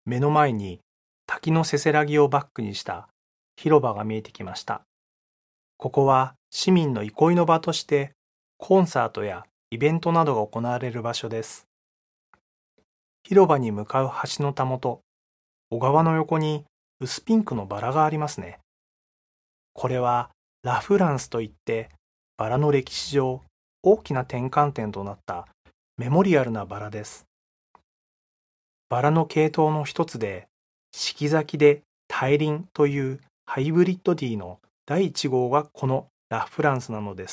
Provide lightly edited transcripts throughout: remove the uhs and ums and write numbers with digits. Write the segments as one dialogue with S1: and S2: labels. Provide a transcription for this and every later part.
S1: 目の前に滝のせせらぎをバックにした広場が見えてきました。ここは市民の憩いの場としてコンサートやイベントなどが行われる場所です。広場に向かう橋のたもと、小川の横に薄ピンクのバラがありますね。これはラ・フランスといって、バラの歴史上大きな転換点となったメモリアルなバラです。バラの系統の一つで、四季咲きで大輪というハイブリッドティーの第1号がこのラ・フランスなのです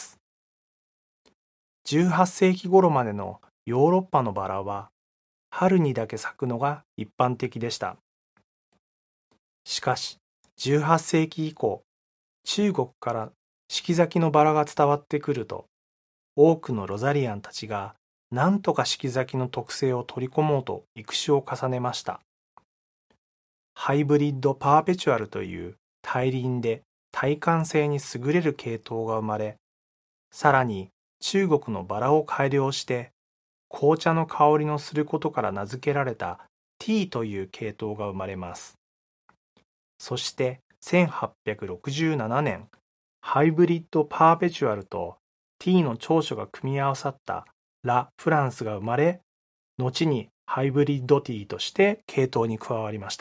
S1: 。18世紀頃までのヨーロッパのバラは、春にだけ咲くのが一般的でした。しかし、18世紀以降、中国から四季咲きのバラが伝わってくると、多くのロザリアンたちが何とか四季咲きの特性を取り込もうと育種を重ねました。ハイブリッドパーペチュアルという大輪で耐寒性に優れる系統が生まれ、さらに中国のバラを改良して紅茶の香りのすることから名付けられたティーという系統が生まれます。そして1867年、ハイブリッドパーペチュアルとティーの長所が組み合わさったラ・フランスが生まれ、後にハイブリッドティーとして系統に加わりました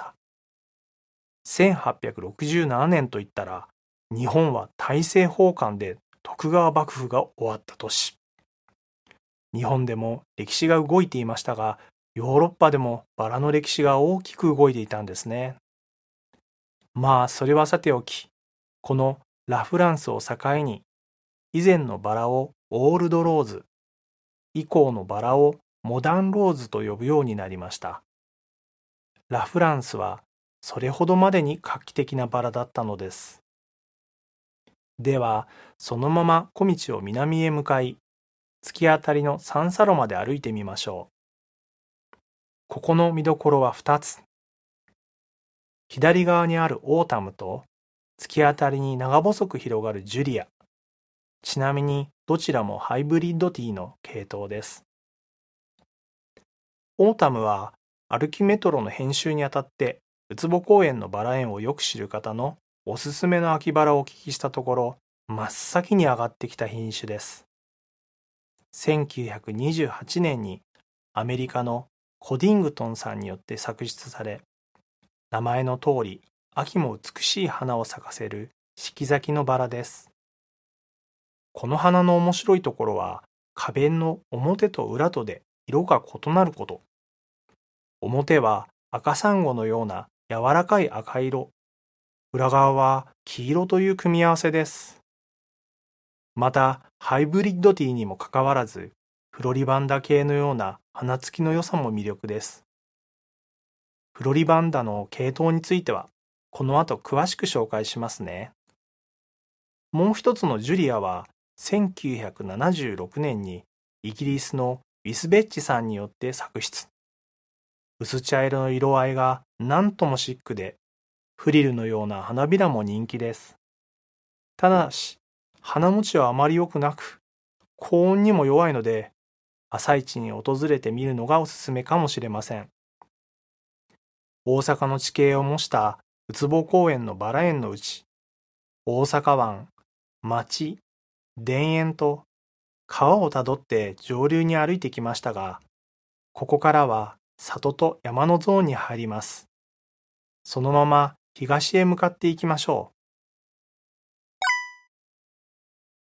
S1: 。1867年といったら、日本は大政奉還で徳川幕府が終わった年。日本でも歴史が動いていましたが、ヨーロッパでもバラの歴史が大きく動いていたんですね。まあそれはさておき、このラ・フランスを境に、以前のバラをオールドローズ、以降のバラをモダンローズと呼ぶようになりました。ラ・フランスはそれほどまでに画期的なバラだったのです。では、そのまま小道を南へ向かい、突き当たりのサンサロまで歩いてみましょう。ここの見どころは2つ。左側にあるオータムと、突き当たりに長細く広がるジュリア。ちなみにどちらもハイブリッドティーの系統です。オータムは歩きメトロの編集にあたってウツボ公園のバラ園をよく知る方のおすすめの秋バラをお聞きしたところ、真っ先に上がってきた品種です。1928年にアメリカのコディングトンさんによって作出され、名前の通り秋も美しい花を咲かせる四季咲きのバラです。この花の面白いところは、花弁の表と裏とで色が異なること。表は赤サンゴのような柔らかい赤色、裏側は黄色という組み合わせです。また、ハイブリッドティーにもかかわらず、フロリバンダ系のような花つきの良さも魅力です。フロリバンダの系統については、この後詳しく紹介しますね。もう一つのジュリアは、1976年にイギリスのウィスベッチさんによって作出。薄茶色の色合いが何ともシックで、フリルのような花びらも人気です。ただし、花持ちはあまり良くなく、高温にも弱いので、朝市に訪れてみるのがおすすめかもしれません。大阪の地形を模したウツボ公園のバラ園のうち、大阪湾、町、田園と川をたどって上流に歩いてきましたが、ここからは里と山のゾーンに入ります。そのまま東へ向かっていきましょう。